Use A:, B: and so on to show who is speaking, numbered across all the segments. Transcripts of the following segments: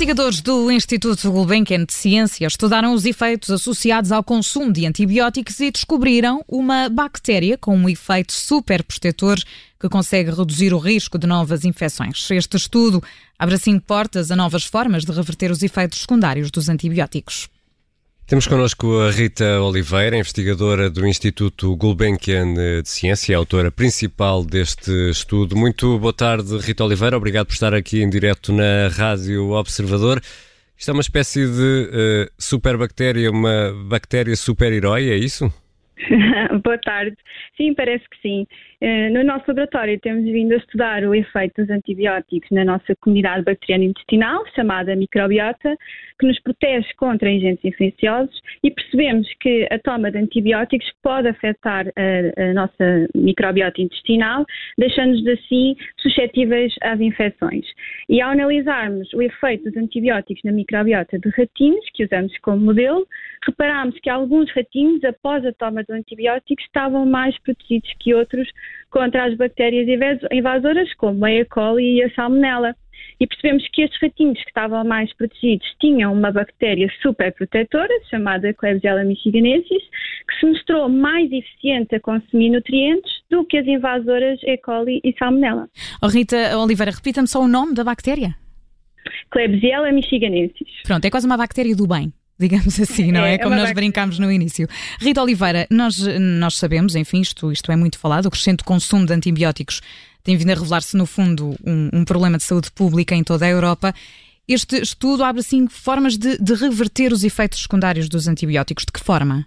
A: Investigadores do Instituto Gulbenkian de Ciência estudaram os efeitos associados ao consumo de antibióticos e descobriram uma bactéria com um efeito super protetor que consegue reduzir o risco de novas infecções. Este estudo abre assim portas a novas formas de reverter os efeitos secundários dos antibióticos.
B: Temos connosco a Rita Oliveira, investigadora do Instituto Gulbenkian de Ciência, autora principal deste estudo. Muito boa tarde, Rita Oliveira. Obrigado por estar aqui em direto na Rádio Observador. Isto é uma espécie de superbactéria, uma bactéria super-herói, é isso?
C: Boa tarde. Sim, parece que sim. No nosso laboratório temos vindo a estudar o efeito dos antibióticos na nossa comunidade bacteriana intestinal, chamada microbiota, que nos protege contra agentes infecciosos, e percebemos que a toma de antibióticos pode afetar a nossa microbiota intestinal, deixando-nos assim suscetíveis às infecções. E ao analisarmos o efeito dos antibióticos na microbiota de ratinhos, que usamos como modelo, reparámos que alguns ratinhos, após a toma de antibióticos, estavam mais protegidos que outros contra as bactérias invasoras, como a E. coli e a Salmonella. E percebemos que estes ratinhos que estavam mais protegidos tinham uma bactéria super protetora, chamada Klebsiella michiganensis, que se mostrou mais eficiente a consumir nutrientes do que as invasoras E. coli e Salmonella.
A: Rita Oliveira, repita-me só o nome da bactéria.
C: Klebsiella michiganensis.
A: Pronto, é quase uma bactéria do bem, digamos assim, não é? Como nós brincámos no início. Rita Oliveira, nós sabemos, enfim, isto é muito falado, o crescente consumo de antibióticos tem vindo a revelar-se, no fundo, um problema de saúde pública em toda a Europa. Este estudo abre, assim, formas de reverter os efeitos secundários dos antibióticos. De que forma?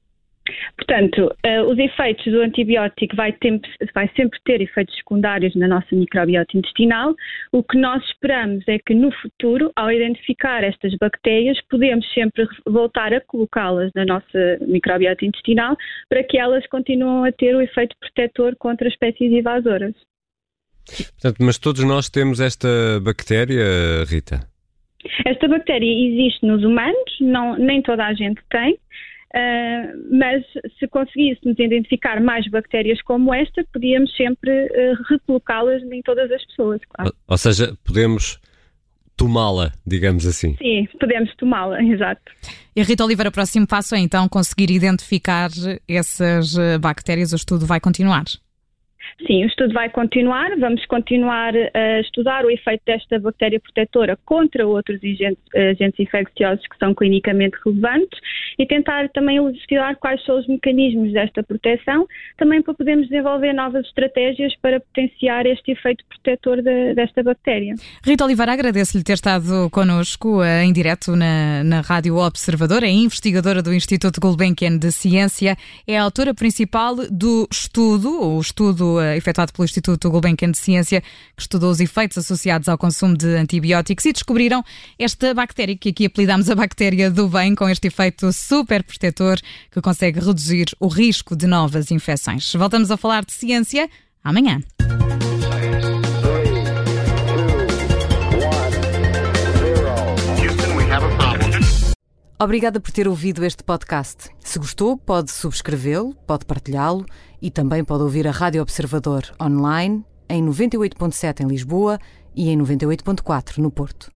C: Portanto, os efeitos do antibiótico vai sempre ter efeitos secundários na nossa microbiota intestinal. O que nós esperamos é que no futuro, ao identificar estas bactérias, podemos sempre voltar a colocá-las na nossa microbiota intestinal para que elas continuem a ter o efeito protetor contra espécies invasoras.
B: Portanto, mas todos nós temos esta bactéria, Rita?
C: Esta bactéria existe nos humanos, nem toda a gente tem. Mas se conseguíssemos identificar mais bactérias como esta, podíamos sempre recolocá-las em todas as pessoas, claro.
B: Ou seja, podemos tomá-la, digamos assim.
C: Sim, podemos tomá-la, exato.
A: E Rita Oliveira, o próximo passo é então conseguir identificar essas bactérias. O estudo vai continuar?
C: Sim, o estudo vai continuar. Vamos continuar a estudar o efeito desta bactéria protetora contra outros agentes infecciosos que são clinicamente relevantes e tentar também elucidar quais são os mecanismos desta proteção, também para podermos desenvolver novas estratégias para potenciar este efeito protetor desta bactéria.
A: Rita Oliveira, agradeço-lhe ter estado connosco em direto na Rádio Observador. É investigadora do Instituto Gulbenkian de Ciência, é a autora principal do o estudo efetuado pelo Instituto Gulbenkian de Ciência, que estudou os efeitos associados ao consumo de antibióticos e descobriram esta bactéria, que aqui apelidámos a bactéria do bem, com este efeito super protetor que consegue reduzir o risco de novas infecções. Voltamos a falar de ciência amanhã. Obrigada por ter ouvido este podcast. Se gostou, pode subscrevê-lo, pode partilhá-lo e também pode ouvir a Rádio Observador online em 98.7 em Lisboa e em 98.4 no Porto.